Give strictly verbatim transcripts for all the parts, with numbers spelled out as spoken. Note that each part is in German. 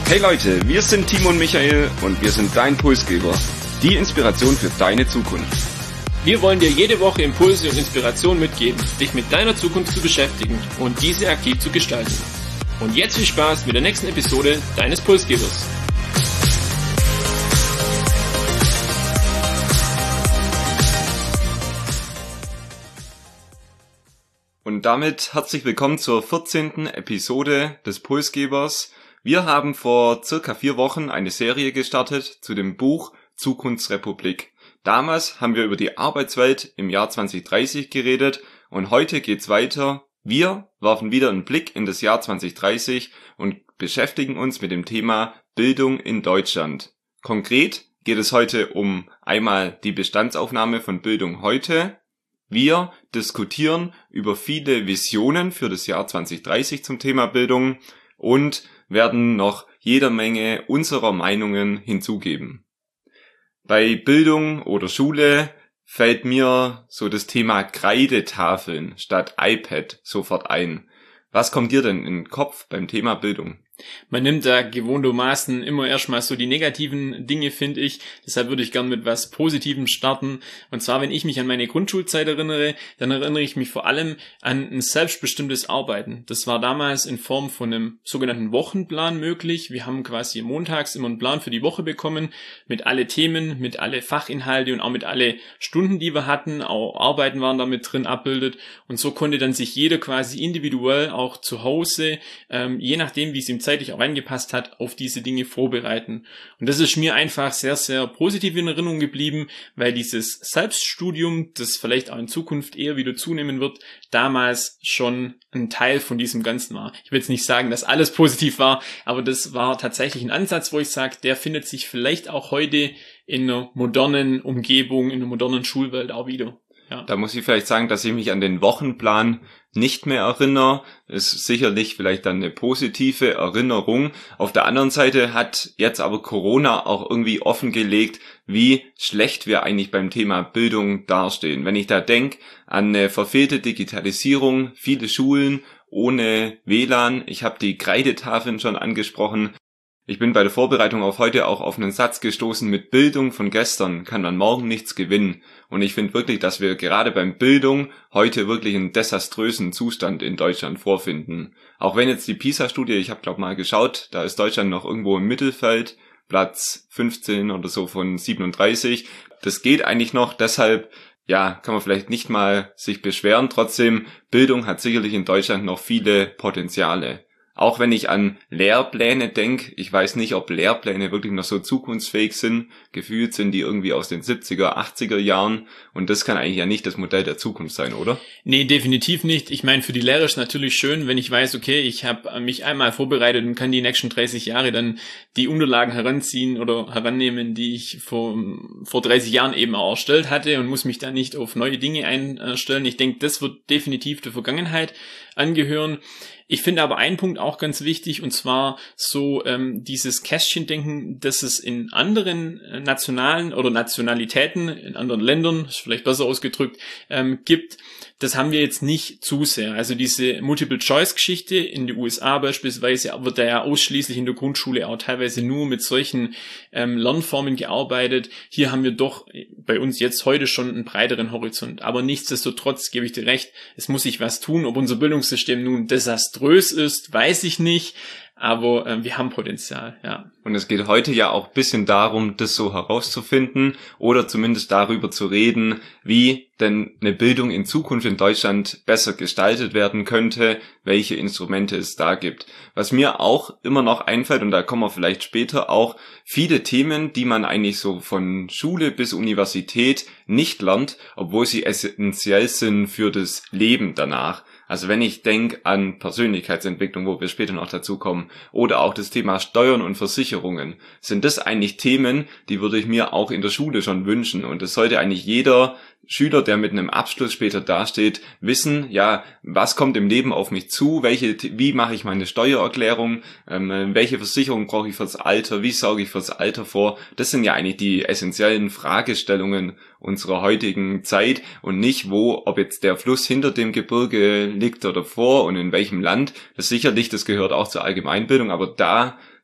Hey Leute, wir sind Timo und Michael und wir sind dein Pulsgeber. Die Inspiration für deine Zukunft. Wir wollen dir jede Woche Impulse und Inspiration mitgeben, dich mit deiner Zukunft zu beschäftigen und diese aktiv zu gestalten. Und jetzt viel Spaß mit der nächsten Episode deines Pulsgebers. Und damit herzlich willkommen zur vierzehnten Episode des Pulsgebers. Wir haben vor circa vier Wochen eine Serie gestartet zu dem Buch Zukunftsrepublik. Damals haben wir über die Arbeitswelt im Jahr zwanzig dreißig geredet und heute geht's weiter. Wir werfen wieder einen Blick in das Jahr zwanzig dreißig und beschäftigen uns mit dem Thema Bildung in Deutschland. Konkret geht es heute um einmal die Bestandsaufnahme von Bildung heute. Wir diskutieren über viele Visionen für das Jahr zwanzig dreißig zum Thema Bildung und werden noch jeder Menge unserer Meinungen hinzugeben. Bei Bildung oder Schule fällt mir so das Thema Kreidetafeln statt iPad sofort ein. Was kommt dir denn in den Kopf beim Thema Bildung? Man nimmt da gewohntermaßen immer erstmal so die negativen Dinge, finde ich. Deshalb würde ich gern mit was Positivem starten. Und zwar, wenn ich mich an meine Grundschulzeit erinnere, dann erinnere ich mich vor allem an ein selbstbestimmtes Arbeiten. Das war damals in Form von einem sogenannten Wochenplan möglich. Wir haben quasi montags immer einen Plan für die Woche bekommen, mit alle Themen, mit alle Fachinhalte und auch mit alle Stunden, die wir hatten. Auch Arbeiten waren damit drin abbildet. Und so konnte dann sich jeder quasi individuell auch zu Hause, ähm, je nachdem, wie es ihm zeitlich auch angepasst hat, auf diese Dinge vorbereiten. Und das ist mir einfach sehr, sehr positiv in Erinnerung geblieben, weil dieses Selbststudium, das vielleicht auch in Zukunft eher wieder zunehmen wird, damals schon ein Teil von diesem Ganzen war. Ich will jetzt nicht sagen, dass alles positiv war, aber das war tatsächlich ein Ansatz, wo ich sage, der findet sich vielleicht auch heute in einer modernen Umgebung, in einer modernen Schulwelt auch wieder. Ja. Da muss ich vielleicht sagen, dass ich mich an den Wochenplan nicht mehr erinnere. Ist sicherlich vielleicht dann eine positive Erinnerung. Auf der anderen Seite hat jetzt aber Corona auch irgendwie offengelegt, wie schlecht wir eigentlich beim Thema Bildung dastehen. Wenn ich da denke an eine verfehlte Digitalisierung, viele Schulen ohne W L A N, ich habe die Kreidetafeln schon angesprochen. Ich bin bei der Vorbereitung auf heute auch auf einen Satz gestoßen: Mit Bildung von gestern kann man morgen nichts gewinnen. Und ich finde wirklich, dass wir gerade beim Bildung heute wirklich einen desaströsen Zustand in Deutschland vorfinden. Auch wenn jetzt die PISA-Studie, ich habe glaube mal geschaut, da ist Deutschland noch irgendwo im Mittelfeld, Platz fünfzehn oder so von siebenunddreißig. Das geht eigentlich noch, deshalb ja, kann man vielleicht nicht mal sich beschweren. Trotzdem, Bildung hat sicherlich in Deutschland noch viele Potenziale. Auch wenn ich an Lehrpläne denke, ich weiß nicht, ob Lehrpläne wirklich noch so zukunftsfähig sind. Gefühlt sind die irgendwie aus den siebziger, achtziger Jahren und das kann eigentlich ja nicht das Modell der Zukunft sein, oder? Nee, definitiv nicht. Ich meine, für die Lehrer ist natürlich schön, wenn ich weiß, okay, ich habe mich einmal vorbereitet und kann die nächsten dreißig Jahre dann die Unterlagen heranziehen oder herannehmen, die ich vor, vor dreißig Jahren eben auch erstellt hatte und muss mich da nicht auf neue Dinge einstellen. Ich denke, das wird definitiv der Vergangenheit angehören. Ich finde aber einen Punkt auch ganz wichtig, und zwar so ähm, dieses Kästchendenken, das es in anderen nationalen oder Nationalitäten, in anderen Ländern, ist vielleicht besser ausgedrückt, ähm, gibt. Das haben wir jetzt nicht zu sehr. Also diese Multiple-Choice-Geschichte in den U S A beispielsweise wird da ja ausschließlich in der Grundschule auch teilweise nur mit solchen ähm, Lernformen gearbeitet. Hier haben wir doch bei uns jetzt heute schon einen breiteren Horizont. Aber nichtsdestotrotz gebe ich dir recht, es muss sich was tun. Ob unser Bildungssystem nun desaströs ist, weiß ich nicht. Aber äh, wir haben Potenzial, ja. Und es geht heute ja auch ein bisschen darum, das so herauszufinden oder zumindest darüber zu reden, wie denn eine Bildung in Zukunft in Deutschland besser gestaltet werden könnte, welche Instrumente es da gibt. Was mir auch immer noch einfällt, und da kommen wir vielleicht später auch, viele Themen, die man eigentlich so von Schule bis Universität nicht lernt, obwohl sie essentiell sind für das Leben danach. Also wenn ich denke an Persönlichkeitsentwicklung, wo wir später noch dazu kommen, oder auch das Thema Steuern und Versicherungen, sind das eigentlich Themen, die würde ich mir auch in der Schule schon wünschen. Und das sollte eigentlich jeder Schüler, der mit einem Abschluss später dasteht, wissen, ja, was kommt im Leben auf mich zu, welche, wie mache ich meine Steuererklärung, ähm, welche Versicherung brauche ich fürs Alter, wie sorge ich fürs Alter vor. Das sind ja eigentlich die essentiellen Fragestellungen unserer heutigen Zeit und nicht, wo, ob jetzt der Fluss hinter dem Gebirge liegt oder vor und in welchem Land. Das sicherlich, das gehört auch zur Allgemeinbildung, aber da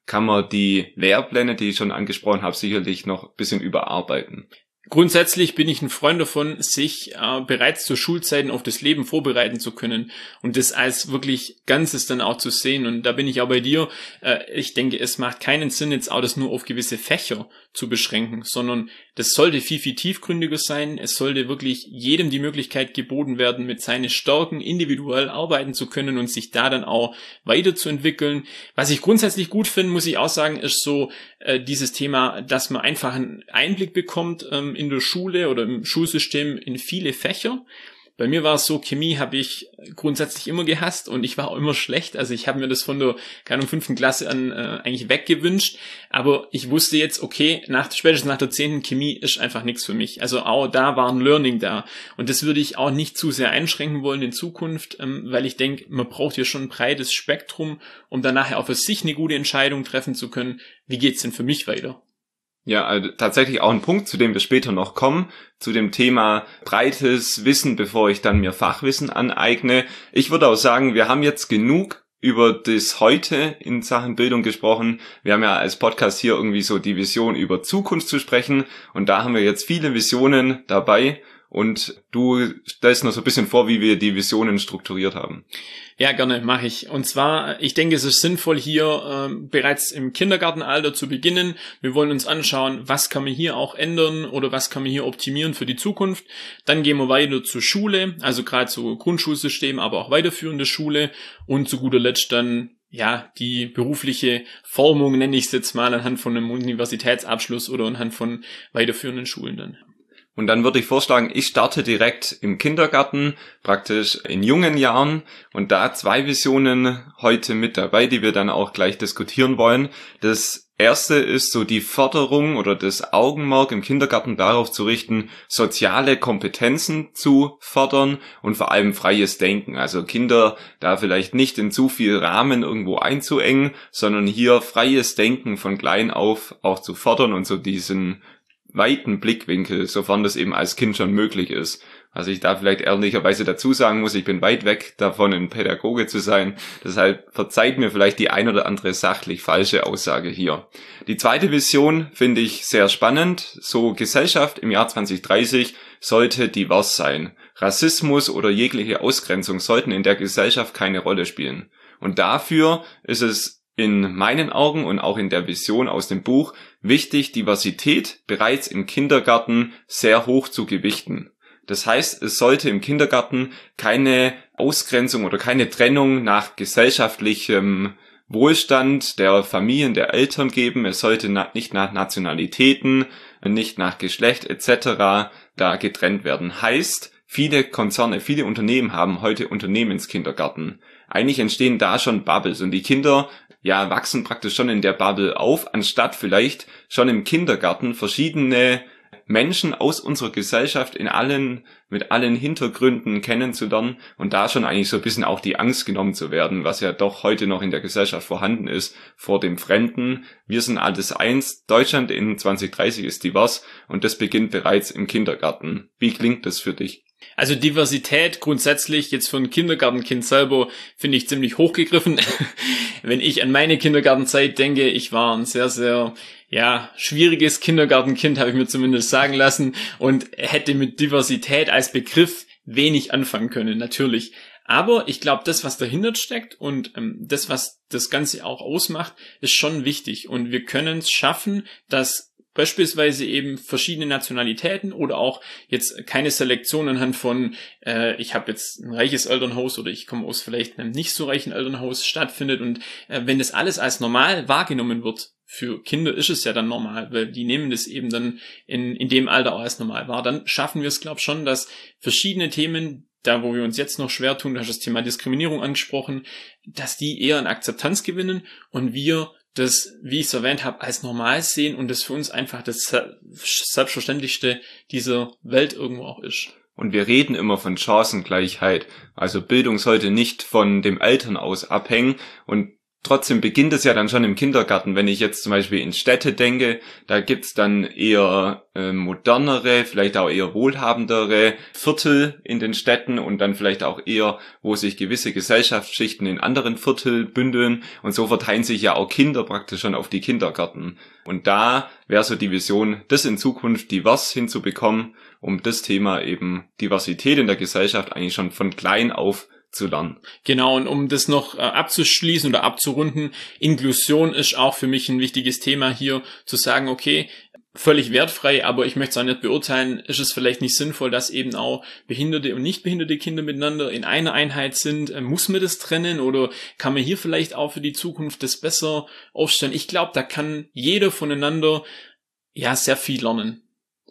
kann man die Lehrpläne, die ich schon angesprochen habe, sicherlich noch ein bisschen überarbeiten. Grundsätzlich bin ich ein Freund davon, sich äh, bereits zu Schulzeiten auf das Leben vorbereiten zu können und das als wirklich Ganzes dann auch zu sehen. Und da bin ich auch bei dir. Äh, ich denke, es macht keinen Sinn, jetzt auch das nur auf gewisse Fächer zu beschränken, sondern das sollte viel, viel tiefgründiger sein. Es sollte wirklich jedem die Möglichkeit geboten werden, mit seinen Stärken individuell arbeiten zu können und sich da dann auch weiterzuentwickeln. Was ich grundsätzlich gut finde, muss ich auch sagen, ist so äh, dieses Thema, dass man einfach einen Einblick bekommt ähm, in der Schule oder im Schulsystem in viele Fächer. Bei mir war es so, Chemie habe ich grundsätzlich immer gehasst und ich war auch immer schlecht. Also ich habe mir das von der, keine Ahnung, fünften Klasse an äh, eigentlich weggewünscht. Aber ich wusste jetzt, okay, nach, spätestens nach der zehnten Chemie ist einfach nichts für mich. Also auch da war ein Learning da. Und das würde ich auch nicht zu sehr einschränken wollen in Zukunft, ähm, weil ich denke, man braucht hier schon ein breites Spektrum, um dann nachher auch für sich eine gute Entscheidung treffen zu können. Wie geht's denn für mich weiter? Ja, also tatsächlich auch ein Punkt, zu dem wir später noch kommen, zu dem Thema breites Wissen, bevor ich dann mir Fachwissen aneigne. Ich würde auch sagen, wir haben jetzt genug über das Heute in Sachen Bildung gesprochen. Wir haben ja als Podcast hier irgendwie so die Vision über Zukunft zu sprechen und da haben wir jetzt viele Visionen dabei und du stellst noch so ein bisschen vor, wie wir die Visionen strukturiert haben. Ja, gerne, mache ich. Und zwar, ich denke, es ist sinnvoll, hier äh, bereits im Kindergartenalter zu beginnen. Wir wollen uns anschauen, was kann man hier auch ändern oder was kann man hier optimieren für die Zukunft. Dann gehen wir weiter zur Schule, also gerade zu Grundschulsystem, aber auch weiterführende Schule und zu guter Letzt dann ja die berufliche Formung, nenne ich es jetzt mal, anhand von einem Universitätsabschluss oder anhand von weiterführenden Schulen dann. Und dann würde ich vorschlagen, ich starte direkt im Kindergarten, praktisch in jungen Jahren. Und da zwei Visionen heute mit dabei, die wir dann auch gleich diskutieren wollen. Das erste ist so die Förderung oder das Augenmerk im Kindergarten darauf zu richten, soziale Kompetenzen zu fördern und vor allem freies Denken. Also Kinder da vielleicht nicht in zu viel Rahmen irgendwo einzuengen, sondern hier freies Denken von klein auf auch zu fördern und so diesen weiten Blickwinkel, sofern das eben als Kind schon möglich ist. Was ich da vielleicht ehrlicherweise dazu sagen muss, ich bin weit weg davon, ein Pädagoge zu sein. Deshalb verzeiht mir vielleicht die ein oder andere sachlich falsche Aussage hier. Die zweite Vision finde ich sehr spannend. So Gesellschaft im Jahr zwanzig dreißig sollte divers sein. Rassismus oder jegliche Ausgrenzung sollten in der Gesellschaft keine Rolle spielen. Und dafür ist es in meinen Augen und auch in der Vision aus dem Buch wichtig, Diversität bereits im Kindergarten sehr hoch zu gewichten. Das heißt, es sollte im Kindergarten keine Ausgrenzung oder keine Trennung nach gesellschaftlichem Wohlstand der Familien, der Eltern geben. Es sollte nicht nach Nationalitäten, nicht nach Geschlecht et cetera da getrennt werden. Heißt, viele Konzerne, viele Unternehmen haben heute Unternehmenskindergarten. Eigentlich entstehen da schon Bubbles und die Kinder ja wachsen praktisch schon in der Bubble auf, anstatt vielleicht schon im Kindergarten verschiedene Menschen aus unserer Gesellschaft in allen, mit allen Hintergründen kennenzulernen und da schon eigentlich so ein bisschen auch die Angst genommen zu werden, was ja doch heute noch in der Gesellschaft vorhanden ist, vor dem Fremden. Wir sind alles eins. Deutschland in zwanzig dreißig ist divers und das beginnt bereits im Kindergarten. Wie klingt das für dich? Also Diversität grundsätzlich jetzt für ein Kindergartenkind selber finde ich ziemlich hochgegriffen. Wenn ich an meine Kindergartenzeit denke, ich war ein sehr, sehr ja schwieriges Kindergartenkind, habe ich mir zumindest sagen lassen und hätte mit Diversität als Begriff wenig anfangen können, natürlich. Aber ich glaube, das, was dahinter steckt und ähm, das, was das Ganze auch ausmacht, ist schon wichtig. Und wir können es schaffen, dass beispielsweise eben verschiedene Nationalitäten oder auch jetzt keine Selektion anhand von, äh, ich habe jetzt ein reiches Elternhaus oder ich komme aus vielleicht einem nicht so reichen Elternhaus stattfindet. Und äh, wenn das alles als normal wahrgenommen wird, für Kinder ist es ja dann normal, weil die nehmen das eben dann in, in dem Alter auch als normal wahr. Dann schaffen wir es, glaube ich, schon, dass verschiedene Themen, da wo wir uns jetzt noch schwer tun, du hast das Thema Diskriminierung angesprochen, dass die eher an Akzeptanz gewinnen und wir das, wie ich es erwähnt habe, als normal sehen und das für uns einfach das Selbstverständlichste dieser Welt irgendwo auch ist. Und wir reden immer von Chancengleichheit. Also Bildung sollte nicht von dem Eltern aus abhängen. Und Trotzdem beginnt es ja dann schon im Kindergarten. Wenn ich jetzt zum Beispiel in Städte denke, da gibt's dann eher äh, modernere, vielleicht auch eher wohlhabendere Viertel in den Städten und dann vielleicht auch eher, wo sich gewisse Gesellschaftsschichten in anderen Viertel bündeln. Und so verteilen sich ja auch Kinder praktisch schon auf die Kindergärten. Und da wäre so die Vision, das in Zukunft divers hinzubekommen, um das Thema eben Diversität in der Gesellschaft eigentlich schon von klein auf zu lernen. Genau, und um das noch äh, abzuschließen oder abzurunden, Inklusion ist auch für mich ein wichtiges Thema hier, zu sagen, okay, völlig wertfrei, aber ich möchte es auch nicht beurteilen, ist es vielleicht nicht sinnvoll, dass eben auch behinderte und nicht behinderte Kinder miteinander in einer Einheit sind. Äh, muss man das trennen oder kann man hier vielleicht auch für die Zukunft das besser aufstellen? Ich glaube, da kann jeder voneinander ja sehr viel lernen.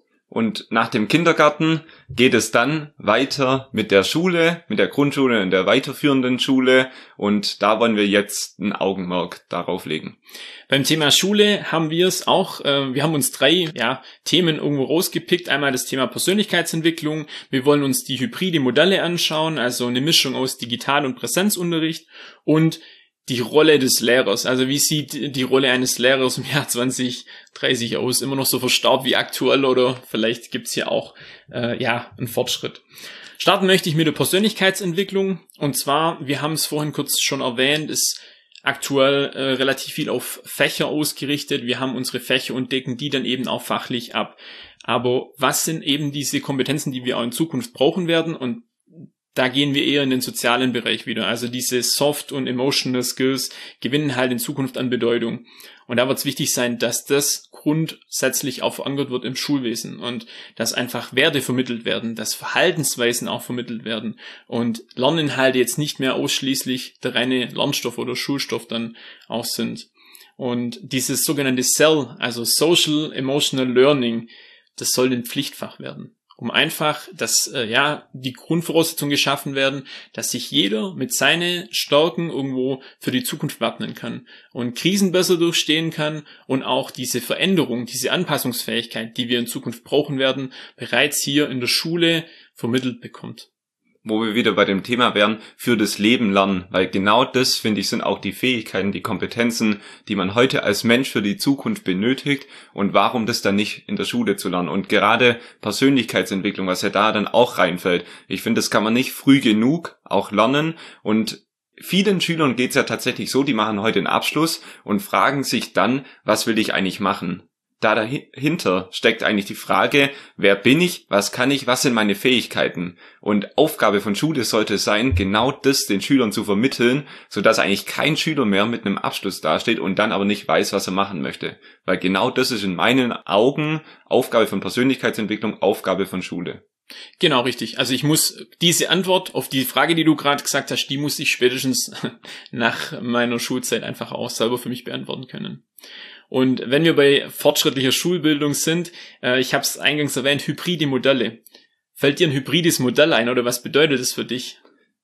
Und nach dem Kindergarten geht es dann weiter mit der Schule, mit der Grundschule und der weiterführenden Schule. Und da wollen wir jetzt ein Augenmerk darauf legen. Beim Thema Schule haben wir es auch, äh, wir haben uns drei ja, Themen irgendwo rausgepickt. Einmal das Thema Persönlichkeitsentwicklung. Wir wollen uns die hybride Modelle anschauen, also eine Mischung aus Digital- und Präsenzunterricht und die Rolle des Lehrers. Also wie sieht die Rolle eines Lehrers im Jahr zwanzig dreißig aus? Immer noch so verstaubt wie aktuell oder vielleicht gibt's hier auch äh, ja einen Fortschritt. Starten möchte ich mit der Persönlichkeitsentwicklung. Und zwar, wir haben es vorhin kurz schon erwähnt, ist aktuell äh, relativ viel auf Fächer ausgerichtet. Wir haben unsere Fächer und decken die dann eben auch fachlich ab. Aber was sind eben diese Kompetenzen, die wir auch in Zukunft brauchen werden? Und da gehen wir eher in den sozialen Bereich wieder. Also diese Soft- und Emotional Skills gewinnen halt in Zukunft an Bedeutung. Und da wird es wichtig sein, dass das grundsätzlich auch verankert wird im Schulwesen und dass einfach Werte vermittelt werden, dass Verhaltensweisen auch vermittelt werden und Lerninhalte jetzt nicht mehr ausschließlich der reine Lernstoff oder Schulstoff dann auch sind. Und dieses sogenannte S E L, also Social Emotional Learning, das soll ein Pflichtfach werden. Um einfach, dass äh, ja die Grundvoraussetzungen geschaffen werden, dass sich jeder mit seinen Stärken irgendwo für die Zukunft wappnen kann und Krisen besser durchstehen kann und auch diese Veränderung, diese Anpassungsfähigkeit, die wir in Zukunft brauchen werden, bereits hier in der Schule vermittelt bekommt. Wo wir wieder bei dem Thema wären, für das Leben lernen, weil genau das, finde ich, sind auch die Fähigkeiten, die Kompetenzen, die man heute als Mensch für die Zukunft benötigt und warum das dann nicht in der Schule zu lernen und gerade Persönlichkeitsentwicklung, was ja da dann auch reinfällt. Ich finde, das kann man nicht früh genug auch lernen und vielen Schülern geht's ja tatsächlich so, die machen heute einen Abschluss und fragen sich dann, was will ich eigentlich machen? Da dahinter steckt eigentlich die Frage, wer bin ich, was kann ich, was sind meine Fähigkeiten? Und Aufgabe von Schule sollte es sein, genau das den Schülern zu vermitteln, sodass eigentlich kein Schüler mehr mit einem Abschluss dasteht und dann aber nicht weiß, was er machen möchte. Weil genau das ist in meinen Augen Aufgabe von Persönlichkeitsentwicklung, Aufgabe von Schule. Genau, richtig. Also ich muss diese Antwort auf die Frage, die du gerade gesagt hast, die muss ich spätestens nach meiner Schulzeit einfach auch selber für mich beantworten können. Und wenn wir bei fortschrittlicher Schulbildung sind, äh, ich habe es eingangs erwähnt, hybride Modelle. Fällt dir ein hybrides Modell ein oder was bedeutet das für dich?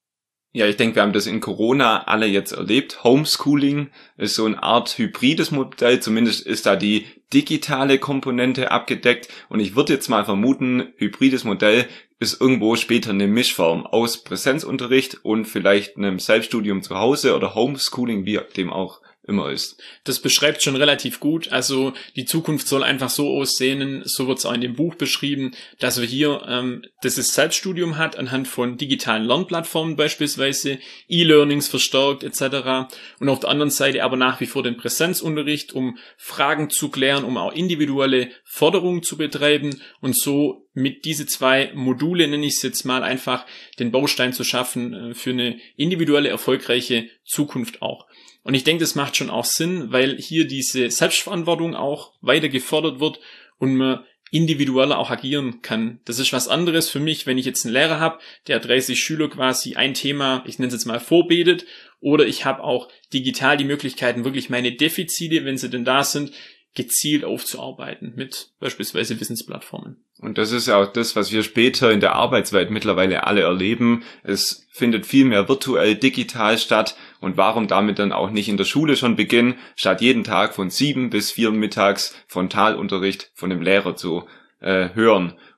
Ja, ich denke, wir haben das in Corona alle jetzt erlebt. Homeschooling ist so eine Art hybrides Modell, zumindest ist da die digitale Komponente abgedeckt. Und ich würde jetzt mal vermuten, hybrides Modell ist irgendwo später eine Mischform aus Präsenzunterricht und vielleicht einem Selbststudium zu Hause oder Homeschooling, wie dem auch immer ist. Das beschreibt schon relativ gut. Also die Zukunft soll einfach so aussehen, so wird es auch in dem Buch beschrieben, dass wir hier ähm, das Selbststudium hat, anhand von digitalen Lernplattformen beispielsweise, E-Learnings verstärkt et cetera. Und auf der anderen Seite aber nach wie vor den Präsenzunterricht, um Fragen zu klären, um auch individuelle Forderungen zu betreiben und so mit diese zwei Module, nenne ich es jetzt mal, einfach den Baustein zu schaffen äh, für eine individuelle, erfolgreiche Zukunft auch. Und ich denke, das macht schon auch Sinn, weil hier diese Selbstverantwortung auch weiter gefordert wird und man individueller auch agieren kann. Das ist was anderes für mich, wenn ich jetzt einen Lehrer habe, der dreißig Schüler quasi ein Thema, ich nenne es jetzt mal, vorbetet, oder ich habe auch digital die Möglichkeiten, wirklich meine Defizite, wenn sie denn da sind, gezielt aufzuarbeiten mit beispielsweise Wissensplattformen. Und das ist ja auch das, was wir später in der Arbeitswelt mittlerweile alle erleben. Es findet viel mehr virtuell, digital statt. Und warum damit dann auch nicht in der Schule schon beginnen, statt jeden Tag von sieben bis vier mittags Frontalunterricht von dem Lehrer zu äh, hören?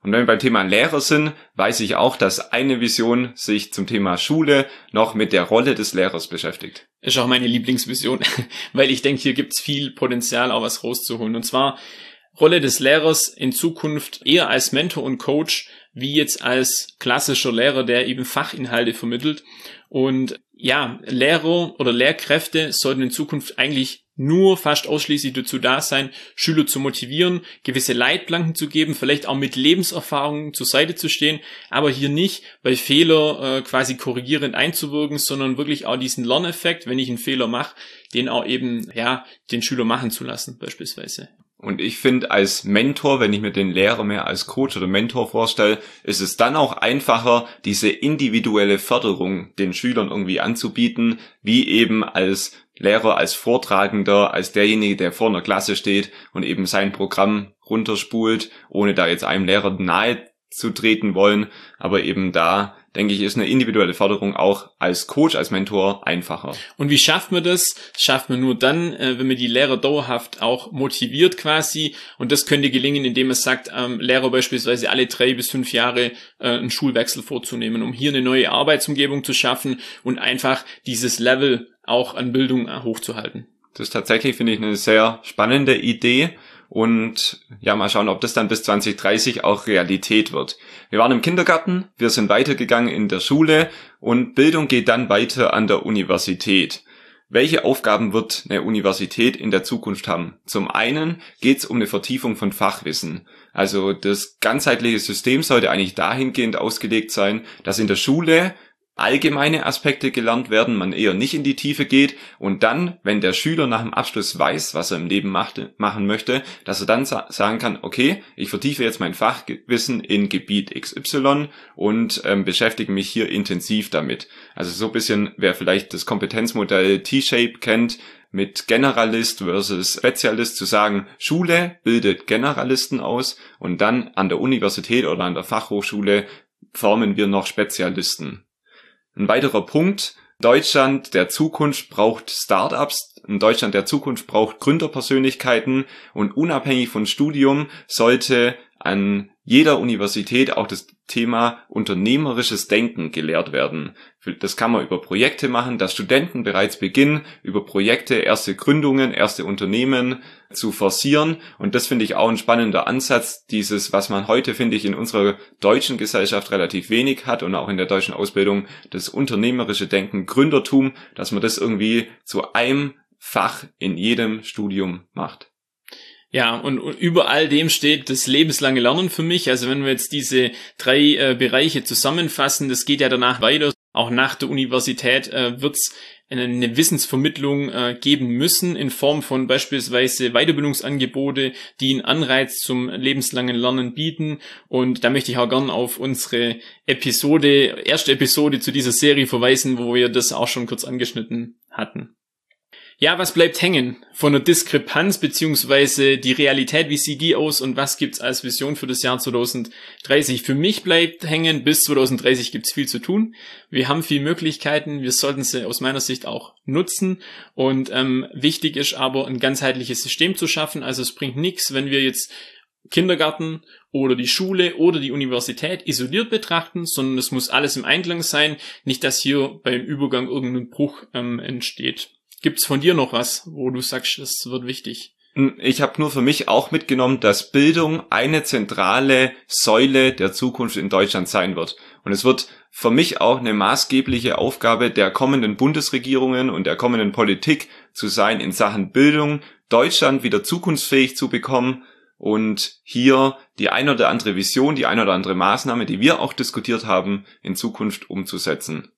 Und wenn wir beim Thema Lehrer sind, weiß ich auch, dass eine Vision sich zum Thema Schule noch mit der Rolle des Lehrers beschäftigt. Ist auch meine Lieblingsvision, weil ich denke, hier gibt's viel Potenzial, auch was rauszuholen. Und zwar Rolle des Lehrers in Zukunft eher als Mentor und Coach, wie jetzt als klassischer Lehrer, der eben Fachinhalte vermittelt. Und ja, Lehrer oder Lehrkräfte sollten in Zukunft eigentlich nur fast ausschließlich dazu da sein, Schüler zu motivieren, gewisse Leitplanken zu geben, vielleicht auch mit Lebenserfahrungen zur Seite zu stehen, aber hier nicht bei Fehler äh, quasi korrigierend einzuwirken, sondern wirklich auch diesen Lerneffekt, wenn ich einen Fehler mache, den auch eben ja den Schüler machen zu lassen beispielsweise. Und ich finde, als Mentor, wenn ich mir den Lehrer mehr als Coach oder Mentor vorstelle, ist es dann auch einfacher, diese individuelle Förderung den Schülern irgendwie anzubieten, wie eben als Lehrer, als Vortragender, als derjenige, der vor einer Klasse steht und eben sein Programm runterspult, ohne da jetzt einem Lehrer nahe zu treten wollen. Aber eben da, denke ich, ist eine individuelle Förderung auch als Coach, als Mentor einfacher. Und wie schafft man das? Das schafft man nur dann, wenn man die Lehrer dauerhaft auch motiviert quasi. Und das könnte gelingen, indem man sagt, ähm, Lehrer beispielsweise alle drei bis fünf Jahre äh, einen Schulwechsel vorzunehmen, um hier eine neue Arbeitsumgebung zu schaffen und einfach dieses Level auch an Bildung hochzuhalten. Das ist tatsächlich, finde ich, eine sehr spannende Idee. Und ja, mal schauen, ob das dann bis zwanzig dreißig auch Realität wird. Wir waren im Kindergarten, wir sind weitergegangen in der Schule und Bildung geht dann weiter an der Universität. Welche Aufgaben wird eine Universität in der Zukunft haben? Zum einen geht es um eine Vertiefung von Fachwissen. Also das ganzheitliche System sollte eigentlich dahingehend ausgelegt sein, dass in der Schule allgemeine Aspekte gelernt werden, man eher nicht in die Tiefe geht und dann, wenn der Schüler nach dem Abschluss weiß, was er im Leben macht, machen möchte, dass er dann sa- sagen kann, okay, ich vertiefe jetzt mein Fachwissen in Gebiet X Y und ähm, beschäftige mich hier intensiv damit. Also so ein bisschen, wer vielleicht das Kompetenzmodell T-Shape kennt, mit Generalist versus Spezialist zu sagen, Schule bildet Generalisten aus und dann an der Universität oder an der Fachhochschule formen wir noch Spezialisten. Ein weiterer Punkt, Deutschland der Zukunft braucht Startups, in Deutschland der Zukunft braucht Gründerpersönlichkeiten und unabhängig von Studium sollte an jeder Universität auch das Thema unternehmerisches Denken gelehrt werden. Das kann man über Projekte machen, dass Studenten bereits beginnen, über Projekte erste Gründungen, erste Unternehmen zu forcieren. Und das finde ich auch ein spannender Ansatz, dieses, was man heute, finde ich, in unserer deutschen Gesellschaft relativ wenig hat und auch in der deutschen Ausbildung, das unternehmerische Denken, Gründertum, dass man das irgendwie zu einem Fach in jedem Studium macht. Ja, und, und über all dem steht das lebenslange Lernen für mich. Also wenn wir jetzt diese drei äh, Bereiche zusammenfassen, das geht ja danach weiter. Auch nach der Universität äh, wird es eine, eine Wissensvermittlung äh, geben müssen in Form von beispielsweise Weiterbildungsangebote, die einen Anreiz zum lebenslangen Lernen bieten. Und da möchte ich auch gern auf unsere Episode, erste Episode zu dieser Serie verweisen, wo wir das auch schon kurz angeschnitten hatten. Ja, was bleibt hängen von der Diskrepanz beziehungsweise die Realität, wie sieht die aus und was gibt's als Vision für das Jahr zwanzig dreißig? Für mich bleibt hängen, bis zwanzig dreißig gibt's viel zu tun. Wir haben viele Möglichkeiten, wir sollten sie aus meiner Sicht auch nutzen und ähm, wichtig ist aber, ein ganzheitliches System zu schaffen. Also es bringt nichts, wenn wir jetzt Kindergarten oder die Schule oder die Universität isoliert betrachten, sondern es muss alles im Einklang sein, nicht dass hier beim Übergang irgendein Bruch ähm, entsteht. Gibt's von dir noch was, wo du sagst, das wird wichtig? Ich habe nur für mich auch mitgenommen, dass Bildung eine zentrale Säule der Zukunft in Deutschland sein wird. Und es wird für mich auch eine maßgebliche Aufgabe der kommenden Bundesregierungen und der kommenden Politik zu sein, in Sachen Bildung Deutschland wieder zukunftsfähig zu bekommen und hier die ein oder andere Vision, die ein oder andere Maßnahme, die wir auch diskutiert haben, in Zukunft umzusetzen.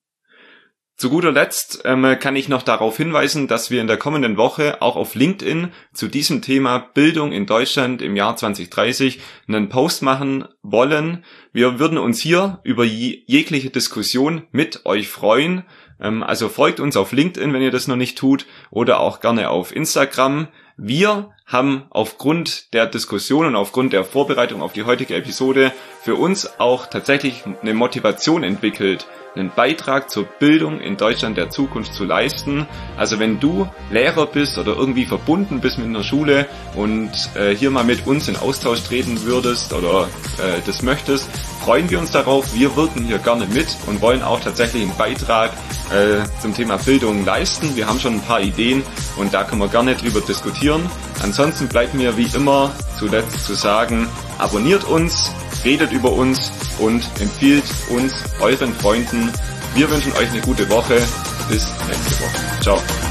Zu guter Letzt ähm, kann ich noch darauf hinweisen, dass wir in der kommenden Woche auch auf LinkedIn zu diesem Thema Bildung in Deutschland im Jahr zwanzig dreißig einen Post machen wollen. Wir würden uns hier über je- jegliche Diskussion mit euch freuen. Ähm, also folgt uns auf LinkedIn, wenn ihr das noch nicht tut, oder auch gerne auf Instagram. Wir haben aufgrund der Diskussion und aufgrund der Vorbereitung auf die heutige Episode für uns auch tatsächlich eine Motivation entwickelt, einen Beitrag zur Bildung in Deutschland der Zukunft zu leisten. Also wenn du Lehrer bist oder irgendwie verbunden bist mit einer Schule und äh, hier mal mit uns in Austausch treten würdest oder äh, das möchtest, freuen wir uns darauf. Wir wirken hier gerne mit und wollen auch tatsächlich einen Beitrag äh, zum Thema Bildung leisten. Wir haben schon ein paar Ideen und da können wir gerne drüber diskutieren. Ansonsten bleibt mir wie immer zuletzt zu sagen, abonniert uns, redet über uns und empfiehlt uns euren Freunden. Wir wünschen euch eine gute Woche. Bis nächste Woche. Ciao.